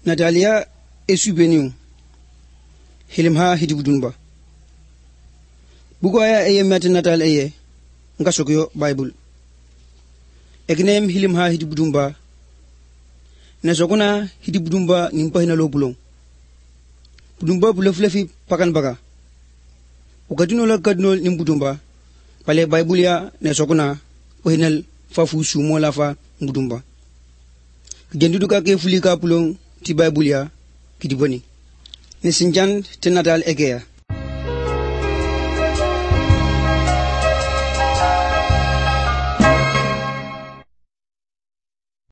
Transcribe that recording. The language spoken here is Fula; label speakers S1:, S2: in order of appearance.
S1: Natalia esubeniu hilimha hidibudunba bugoya eye met natal eye ngasokyo bible egnem hilimha hidibudumba nesokuna hidibudumba nimpahina lobulong budumba buleflefi pakan baga ukadino la kadno nimbudumba pale bible ya nesokuna ohinal fafu sumo lafa ngudumba genduduka ke fulika pulong ti bible ya kidiboni ne sinjan tenatal egeya